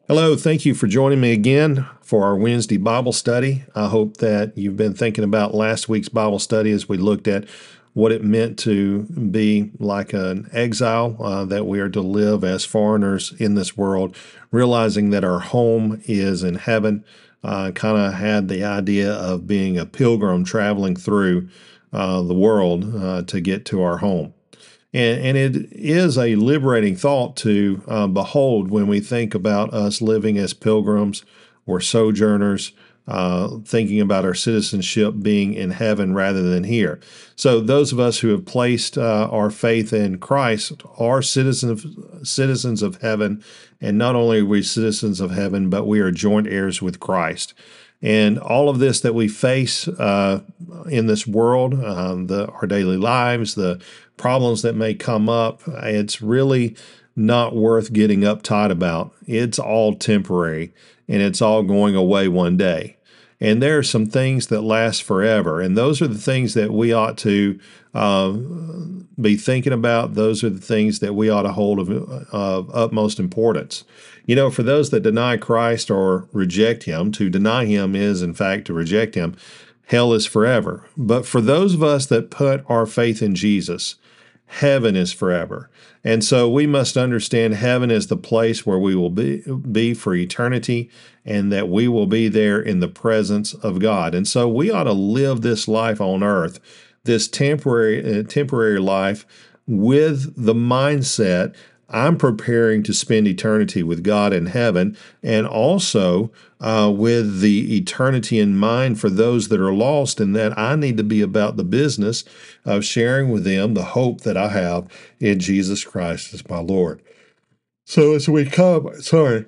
Hello, thank you for joining me again for our Wednesday Bible study. I hope that you've been thinking about last week's Bible study as we looked at what it meant to be like an exile, that we are to live as foreigners in this world, realizing that our home is in heaven. Kind of had the idea of being a pilgrim traveling through the world to get to our home. And it is a liberating thought to behold when we think about us living as pilgrims or sojourners, thinking about our citizenship being in heaven rather than here. So, those of us who have placed our faith in Christ are citizens of heaven. And not only are we citizens of heaven, but we are joint heirs with Christ. And all of this that we face in this world, our daily lives, the problems that may come up, it's really not worth getting uptight about. It's all temporary, and it's all going away one day. And there are some things that last forever, and those are the things that we ought to be thinking about. Those are the things that we ought to hold of utmost importance. You know, for those that deny Christ or reject Him, to deny Him is, in fact, to reject Him. Hell is forever. But for those of us that put our faith in Jesus, heaven is forever. And so we must understand heaven is the place where we will be for eternity, and that we will be there in the presence of God. And so we ought to live this life on earth, this temporary life, with the mindset, I'm preparing to spend eternity with God in heaven, and also with the eternity in mind for those that are lost, and that I need to be about the business of sharing with them the hope that I have in Jesus Christ as my Lord. So as we come, sorry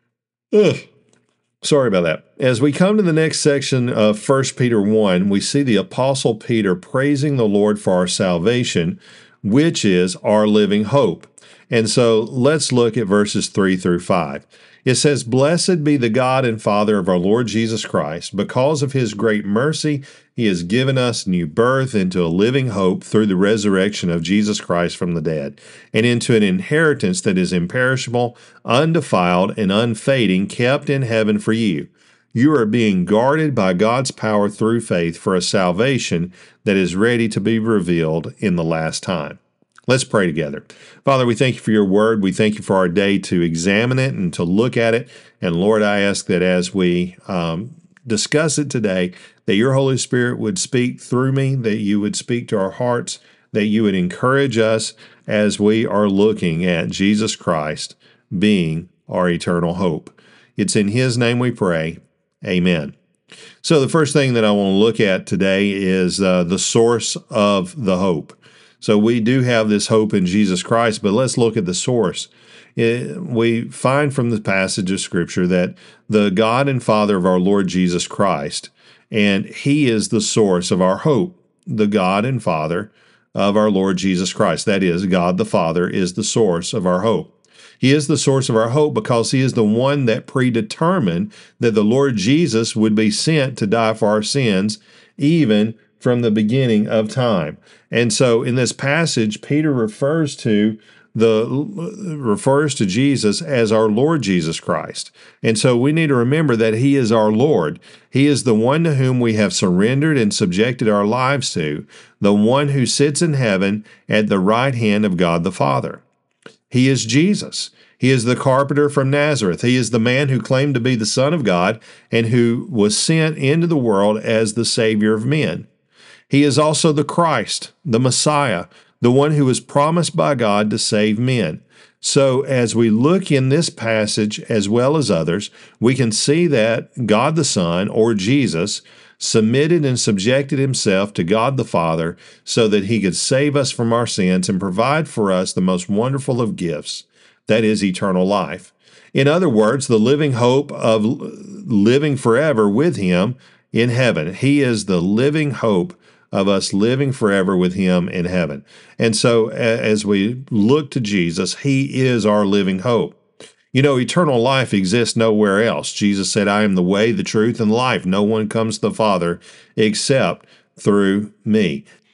about that. As we come to the next section of 1 Peter 1, we see the Apostle Peter praising the Lord for our salvation, which is our living hope. And so let's look at verses 3 through 5. It says, "Blessed be the God and Father of our Lord Jesus Christ. Because of His great mercy, He has given us new birth into a living hope through the resurrection of Jesus Christ from the dead, and into an inheritance that is imperishable, undefiled, and unfading, kept in heaven for you. You are being guarded by God's power through faith for a salvation that is ready to be revealed in the last time." Let's pray together. Father, we thank you for your word. We thank you for our day to examine it and to look at it. And Lord, I ask that as we discuss it today, that your Holy Spirit would speak through me, that you would speak to our hearts, that you would encourage us as we are looking at Jesus Christ being our eternal hope. It's in His name we pray. Amen. So the first thing that I want to look at today is the source of the hope. So we do have this hope in Jesus Christ, but let's look at the source. We find from the passage of Scripture that the God and Father of our Lord Jesus Christ, and He is the source of our hope. The God and Father of our Lord Jesus Christ, that is, God the Father is the source of our hope. He is the source of our hope because He is the one that predetermined that the Lord Jesus would be sent to die for our sins, even from the beginning of time. And so in this passage, Peter refers to Jesus as our Lord Jesus Christ. And so we need to remember that He is our Lord. He is the one to whom we have surrendered and subjected our lives to, the one who sits in heaven at the right hand of God the Father. He is Jesus. He is the carpenter from Nazareth. He is the man who claimed to be the Son of God and who was sent into the world as the Savior of men. He is also the Christ, the Messiah, the one who was promised by God to save men. So as we look in this passage as well as others, we can see that God the Son, or Jesus, submitted and subjected Himself to God the Father so that He could save us from our sins and provide for us the most wonderful of gifts, that is eternal life. In other words, the living hope of living forever with Him in heaven. He is the living hope of us living forever with Him in heaven. And so as we look to Jesus, He is our living hope. You know, eternal life exists nowhere else. Jesus said, "I am the way, the truth, and life. No one comes to the Father except through me."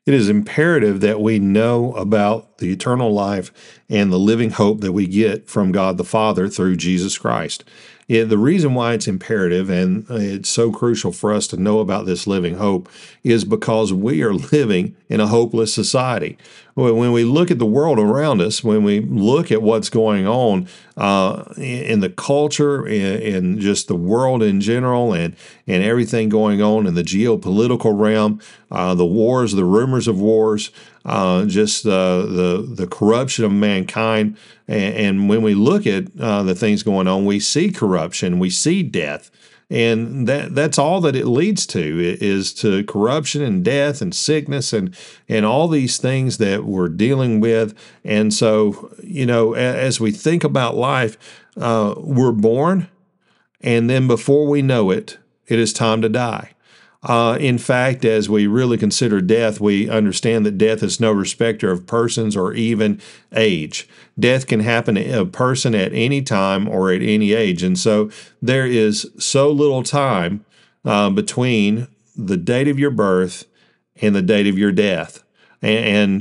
it is imperative that we know about the eternal life and the living hope that we get from God the Father through Jesus Christ. The reason why it's imperative and it's so crucial for us to know about this living hope is because we are living in a hopeless society. When we look at the world around us, when we look at what's going on in the culture, in just the world in general, and everything going on in the geopolitical realm, the wars, the rumors of wars, just the corruption of mankind, and when we look at the things going on, we see corruption, we see death. And that's all that it leads to is to corruption and death and sickness and all these things that we're dealing with. And so, as we think about life, we're born, and then before we know it, it is time to die. In fact, as we really consider death, we understand that death is no respecter of persons or even age. Death can happen to a person at any time or at any age. And so there is so little time between the date of your birth and the date of your death. And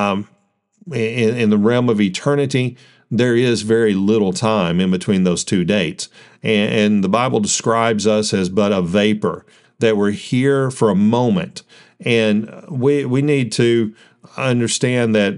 in the realm of eternity, there is very little time in between those two dates. And the Bible describes us as but a vapor, that we're here for a moment. And we need to understand that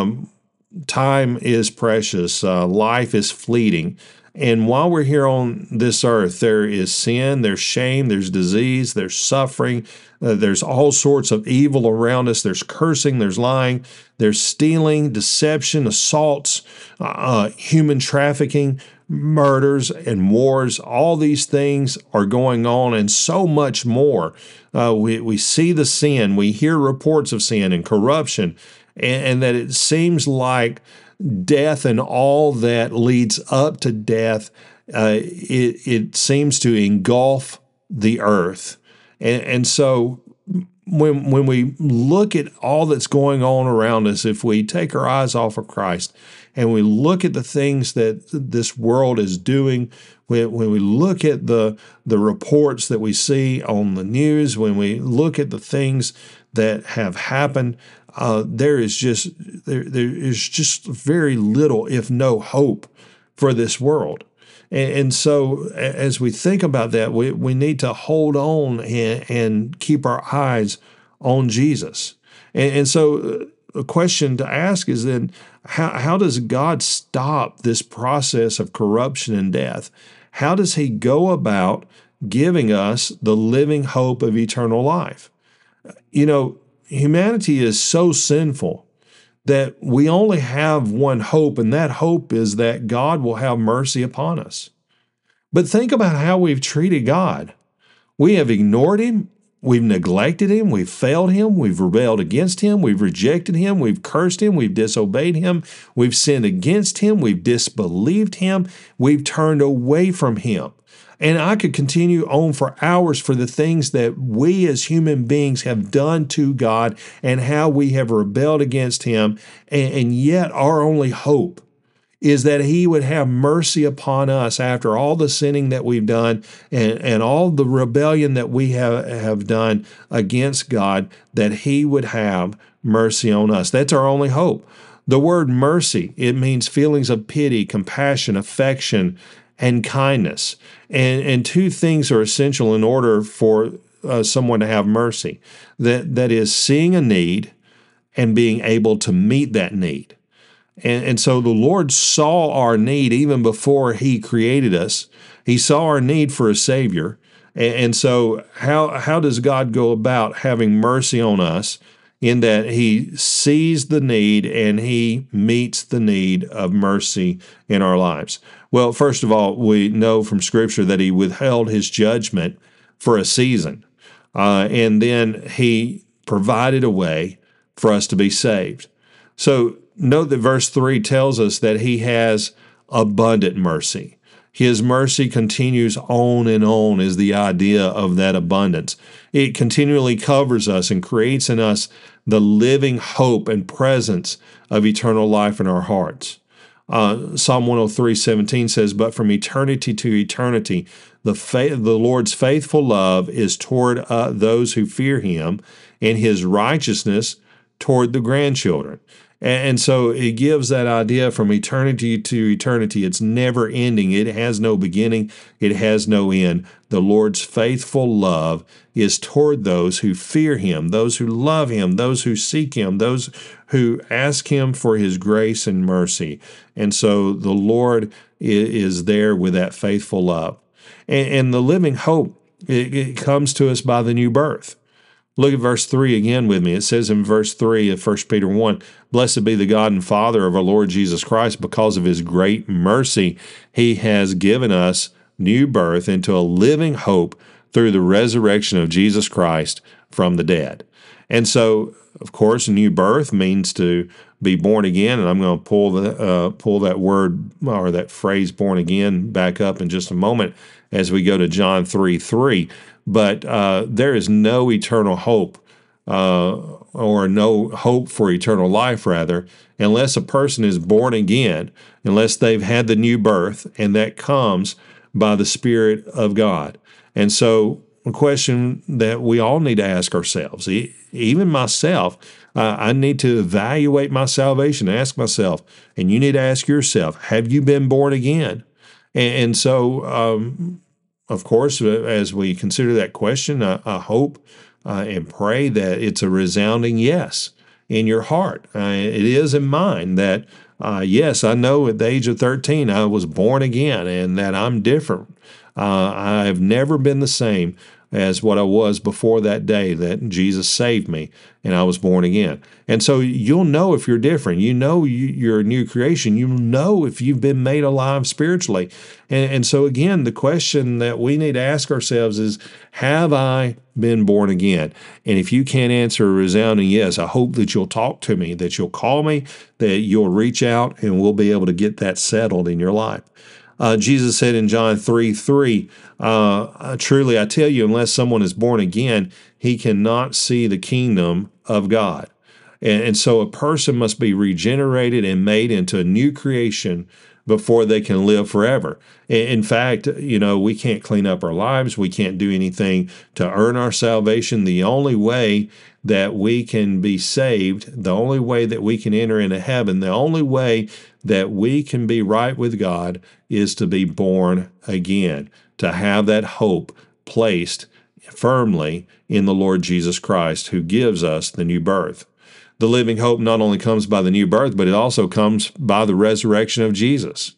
time is precious, life is fleeting. And while we're here on this earth, there is sin, there's shame, there's disease, there's suffering, there's all sorts of evil around us. There's cursing, there's lying, there's stealing, deception, assaults, human trafficking, murders and wars. All these things are going on, and so much more. We see the sin, we hear reports of sin and corruption, and that it seems like death and all that leads up to death, it seems to engulf the earth. And so when we look at all that's going on around us, if we take our eyes off of Christ and we look at the things that this world is doing, when we look at the reports that we see on the news, when we look at the things that have happened, there is just very little, if no hope, for this world. And so as we think about that, we need to hold on and keep our eyes on Jesus. And so a question to ask is then, how does God stop this process of corruption and death? How does he go about giving us the living hope of eternal life? Humanity is so sinful that we only have one hope, and that hope is that God will have mercy upon us. But think about how we've treated God. We have ignored him, we've neglected him, we've failed him, we've rebelled against him, we've rejected him, we've cursed him, we've disobeyed him, we've sinned against him, we've disbelieved him, we've turned away from him. And I could continue on for hours for the things that we as human beings have done to God and how we have rebelled against him. And yet our only hope is that he would have mercy upon us after all the sinning that we've done and all the rebellion that we have done against God, that he would have mercy on us. That's our only hope. The word mercy, it means feelings of pity, compassion, affection, and kindness. And two things are essential in order for someone to have mercy. That is seeing a need and being able to meet that need. And so the Lord saw our need even before he created us. He saw our need for a Savior. And so how does God go about having mercy on us? In that he sees the need and he meets the need of mercy in our lives. Well, first of all, we know from Scripture that he withheld his judgment for a season. And then he provided a way for us to be saved. So note that verse 3 tells us that he has abundant mercy. His mercy continues on and on is the idea of that abundance. It continually covers us and creates in us the living hope and presence of eternal life in our hearts. Psalm 103:17 says, "But from eternity to eternity, the Lord's faithful love is toward those who fear him, and his righteousness toward the grandchildren. And so it gives that idea from eternity to eternity. It's never ending. It has no beginning. It has no end. The Lord's faithful love is toward those who fear Him, those who love Him, those who seek Him, those who ask Him for His grace and mercy. And so the Lord is there with that faithful love. And the living hope, it comes to us by the new birth. Look at verse 3 again with me. It says in verse 3 of 1 Peter 1, "Blessed be the God and Father of our Lord Jesus Christ, because of His great mercy, He has given us new birth into a living hope through the resurrection of Jesus Christ from the dead." And so, of course, new birth means to be born again, and I'm going to pull that word or that phrase "born again" back up in just a moment as we go to John 3:3. But there is no eternal hope, or no hope for eternal life, rather, unless a person is born again, unless they've had the new birth, and that comes by the Spirit of God. And so, a question that we all need to ask ourselves, even myself, I need to evaluate my salvation, ask myself, and you need to ask yourself, have you been born again? And so, of course, as we consider that question, I hope and pray that it's a resounding yes in your heart. It is in mine that, yes, I know at the age of 13 I was born again and that I'm different. I've never been the same as what I was before that day that Jesus saved me and I was born again. And so you'll know if you're different. You know you're a new creation. You know if you've been made alive spiritually. And so again, the question that we need to ask ourselves is, have I been born again? And if you can't answer a resounding yes, I hope that you'll talk to me, that you'll call me, that you'll reach out, and we'll be able to get that settled in your life. Jesus said in John 3:3, "Truly I tell you, unless someone is born again, he cannot see the kingdom of God." And so a person must be regenerated and made into a new creation before they can live forever. In fact, we can't clean up our lives. We can't do anything to earn our salvation. The only way that we can be saved, the only way that we can enter into heaven, the only way that we can be right with God is to be born again, to have that hope placed firmly in the Lord Jesus Christ, who gives us the new birth. The living hope not only comes by the new birth, but it also comes by the resurrection of Jesus.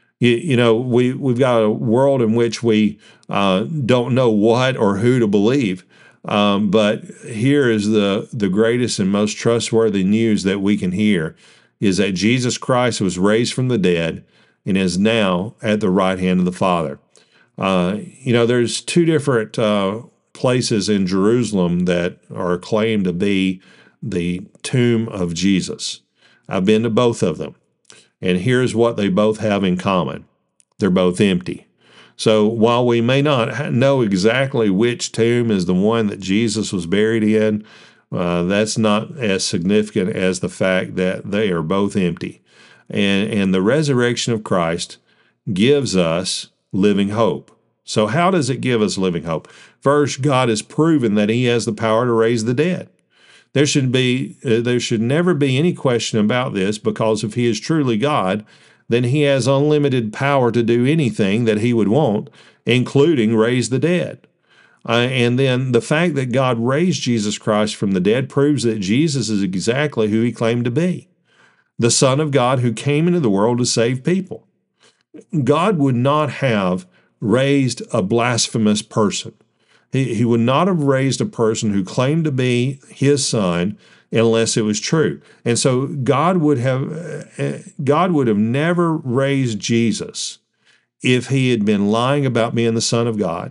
We've got a world in which we don't know what or who to believe. But here is the greatest and most trustworthy news that we can hear, is that Jesus Christ was raised from the dead and is now at the right hand of the Father. There's two different places in Jerusalem that are claimed to be the tomb of Jesus. I've been to both of them, and here's what they both have in common. They're both empty. So while we may not know exactly which tomb is the one that Jesus was buried in, that's not as significant as the fact that they are both empty. And the resurrection of Christ gives us living hope. So how does it give us living hope? First, God has proven that He has the power to raise the dead. There should never be any question about this, because if He is truly God, then He has unlimited power to do anything that He would want, including raise the dead. And then the fact that God raised Jesus Christ from the dead proves that Jesus is exactly who He claimed to be, the Son of God who came into the world to save people. God would not have raised a blasphemous person. He would not have raised a person who claimed to be His Son unless it was true. And so God would have never raised Jesus if He had been lying about being the Son of God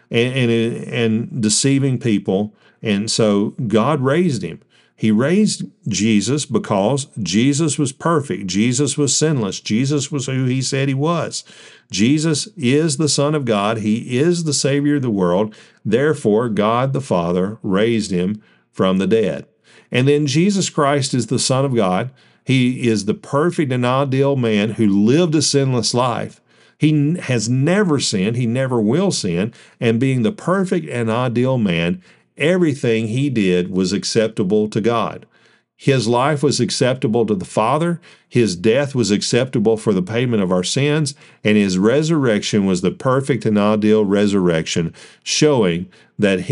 and deceiving people. And so God raised Him. He raised Jesus because Jesus was perfect. Jesus was sinless. Jesus was who He said He was. Jesus is the Son of God. He is the Savior of the world. Therefore, God the Father raised Him from the dead. And then Jesus Christ is the Son of God. He is the perfect and ideal man who lived a sinless life. He has never sinned. He never will sin. And being the perfect and ideal man, everything He did was acceptable to God. His life was acceptable to the Father, his death was acceptable for the payment of our sins, and his resurrection was the perfect and ideal resurrection, showing that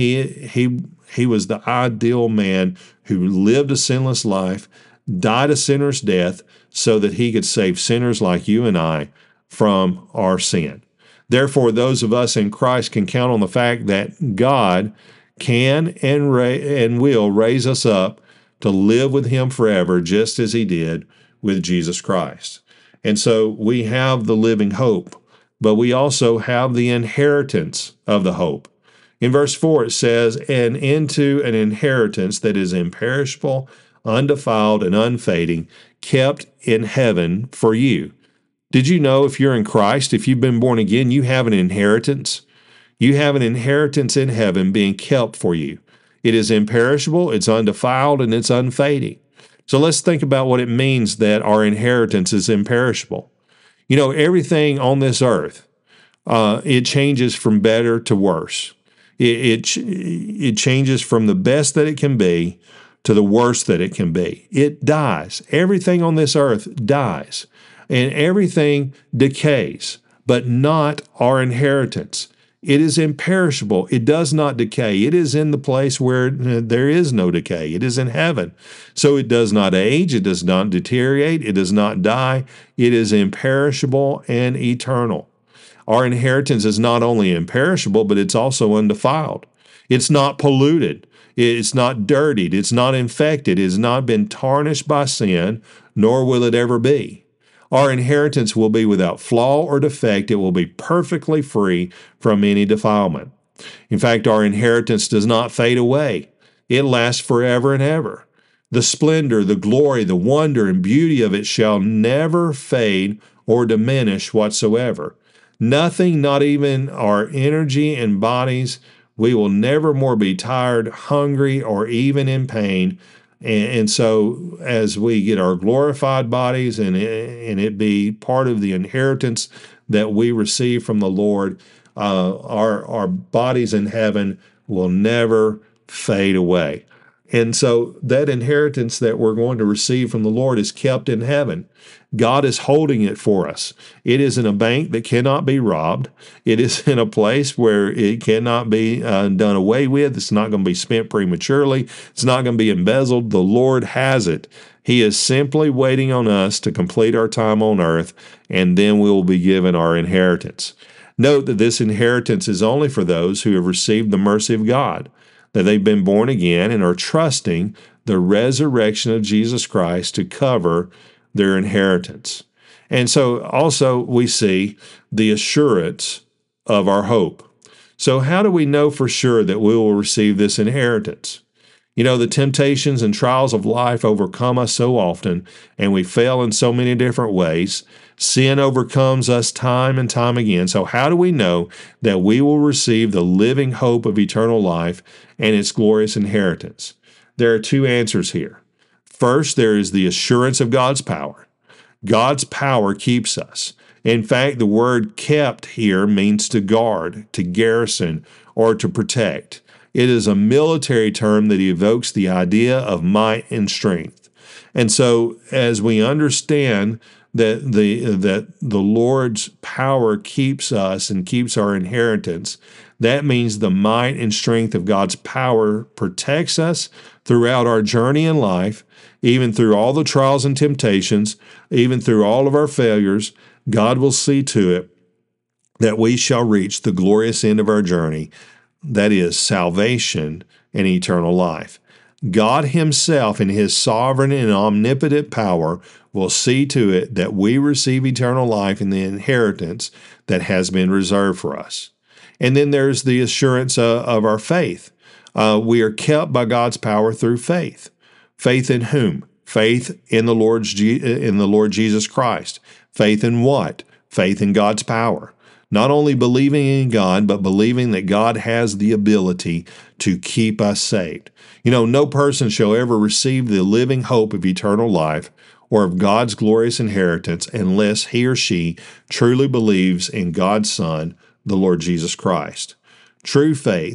he was the ideal man who lived a sinless life, died a sinner's death, so that he could save sinners like you and I from our sin. Therefore, those of us in Christ can count on the fact that God can and will raise us up to live with him forever, just as he did with Jesus Christ. And so we have the living hope, but we also have the inheritance of the hope. In verse 4, it says, "And into an inheritance that is imperishable, undefiled, and unfading, kept in heaven for you." Did you know if you're in Christ, if you've been born again, you have an inheritance? You have an inheritance in heaven being kept for you. It is imperishable, it's undefiled, and it's unfading. So let's think about what it means that our inheritance is imperishable. You know, everything on this earth, it changes from better to worse. It changes from the best that it can be to the worst that it can be. It dies. Everything on this earth dies, and everything decays, but not our inheritance. It is imperishable. It does not decay. It is in the place where there is no decay. It is in heaven. So it does not age. It does not deteriorate. It does not die. It is imperishable and eternal. Our inheritance is not only imperishable, but it's also undefiled. It's not polluted. It's not dirtied. It's not infected. It has not been tarnished by sin, nor will it ever be. Our inheritance will be without flaw or defect. It will be perfectly free from any defilement. In fact, our inheritance does not fade away. It lasts forever and ever. The splendor, the glory, the wonder, and beauty of it shall never fade or diminish whatsoever. Nothing, not even our energy and bodies. We will never more be tired, hungry, or even in pain. And so as we get our glorified bodies and it be part of the inheritance that we receive from the Lord, our bodies in heaven will never fade away. And so that inheritance that we're going to receive from the Lord is kept in heaven. God is holding it for us. It is in a bank that cannot be robbed. It is in a place where it cannot be done away with. It's not going to be spent prematurely. It's not going to be embezzled. The Lord has it. He is simply waiting on us to complete our time on earth, and then we will be given our inheritance. Note that this inheritance is only for those who have received the mercy of God, that they've been born again and are trusting the resurrection of Jesus Christ to cover their inheritance. And so also we see the assurance of our hope. So how do we know for sure that we will receive this inheritance? You know, the temptations and trials of life overcome us so often, and we fail in so many different ways. Sin overcomes us time and time again. So how do we know that we will receive the living hope of eternal life and its glorious inheritance? There are two answers here. First, there is the assurance of God's power. God's power keeps us. In fact, the word kept here means to guard, to garrison, or to protect. It is a military term that evokes the idea of might and strength. And so as we understand that the Lord's power keeps us and keeps our inheritance, that means the might and strength of God's power protects us throughout our journey in life, even through all the trials and temptations, even through all of our failures. God will see to it that we shall reach the glorious end of our journey, that is salvation and eternal life. God himself in his sovereign and omnipotent power will see to it that we receive eternal life in the inheritance that has been reserved for us. And then there's the assurance of our faith. We are kept by God's power through faith. Faith in whom? Faith in the Lord Jesus Christ. Faith in what? Faith in God's power. Not only believing in God, but believing that God has the ability to keep us saved. You know, no person shall ever receive the living hope of eternal life or of God's glorious inheritance unless he or she truly believes in God's Son, the Lord Jesus Christ. True faith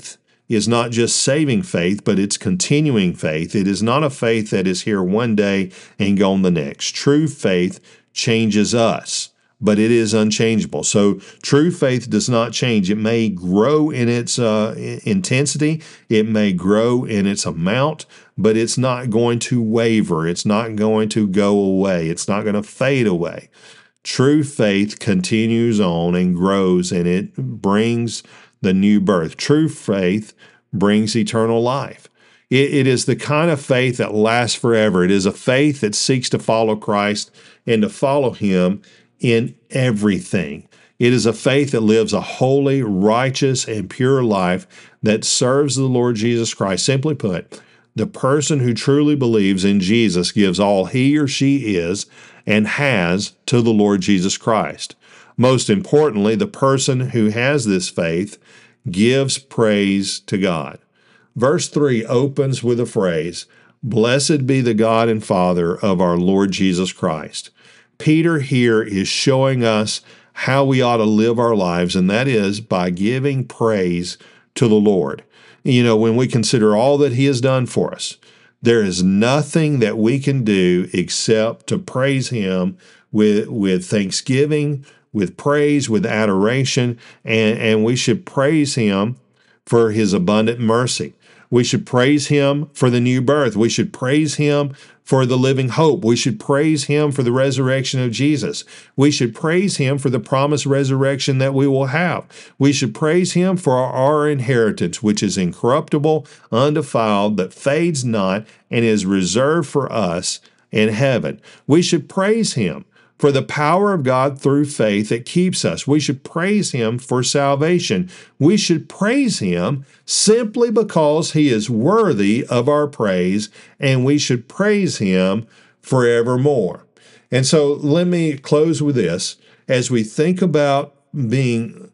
is not just saving faith, but it's continuing faith. It is not a faith that is here one day and gone the next. True faith changes us, but it is unchangeable. So true faith does not change. It may grow in its intensity, it may grow in its amount, but it's not going to waver. It's not going to go away. It's not going to fade away. True faith continues on and grows, and it brings the new birth. True faith brings eternal life. It is the kind of faith that lasts forever. It is a faith that seeks to follow Christ and to follow Him in everything. It is a faith that lives a holy, righteous, and pure life that serves the Lord Jesus Christ. Simply put, the person who truly believes in Jesus gives all he or she is and has to the Lord Jesus Christ. Most importantly, the person who has this faith gives praise to God. Verse 3 opens with a phrase, "Blessed be the God and Father of our Lord Jesus Christ." Peter here is showing us how we ought to live our lives, and that is by giving praise to the Lord. When we consider all that He has done for us, there is nothing that we can do except to praise Him with thanksgiving, with praise, with adoration, and we should praise Him for His abundant mercy. We should praise Him for the new birth. We should praise Him for the living hope. We should praise Him for the resurrection of Jesus. We should praise Him for the promised resurrection that we will have. We should praise Him for our inheritance, which is incorruptible, undefiled, that fades not, and is reserved for us in heaven. We should praise Him for the power of God through faith that keeps us. We should praise Him for salvation. We should praise Him simply because He is worthy of our praise, and we should praise Him forevermore. And so let me close with this. As we think about being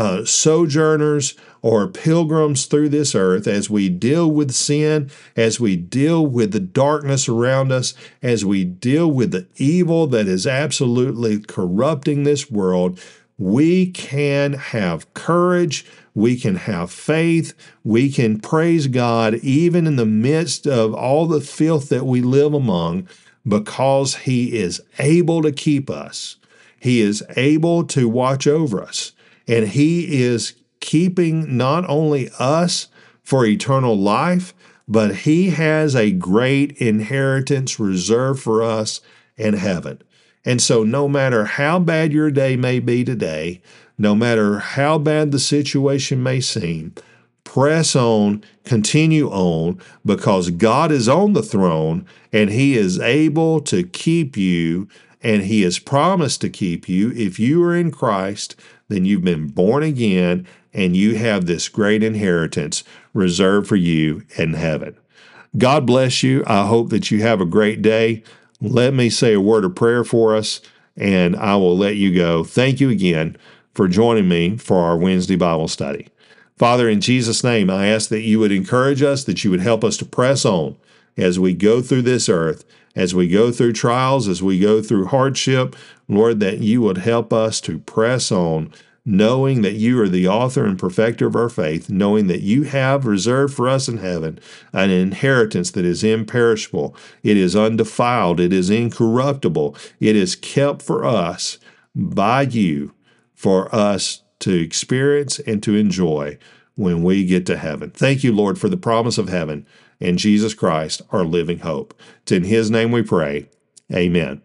sojourners or pilgrims through this earth, as we deal with sin, as we deal with the darkness around us, as we deal with the evil that is absolutely corrupting this world, we can have courage, we can have faith, we can praise God even in the midst of all the filth that we live among, because He is able to keep us. He is able to watch over us. And He is keeping not only us for eternal life, but He has a great inheritance reserved for us in heaven. And so no matter how bad your day may be today, no matter how bad the situation may seem, press on, continue on, because God is on the throne and He is able to keep you, and He has promised to keep you. If you are in Christ, then you've been born again, and you have this great inheritance reserved for you in heaven. God bless you. I hope that you have a great day. Let me say a word of prayer for us, and I will let you go. Thank you again for joining me for our Wednesday Bible study. Father, in Jesus' name, I ask that you would encourage us, that you would help us to press on as we go through this earth, as we go through trials, as we go through hardship. Lord, that you would help us to press on, knowing that you are the author and perfecter of our faith, knowing that you have reserved for us in heaven an inheritance that is imperishable, it is undefiled, it is incorruptible, it is kept for us by you, for us to experience and to enjoy when we get to heaven. Thank you, Lord, for the promise of heaven and Jesus Christ, our living hope. It's in His name we pray. Amen.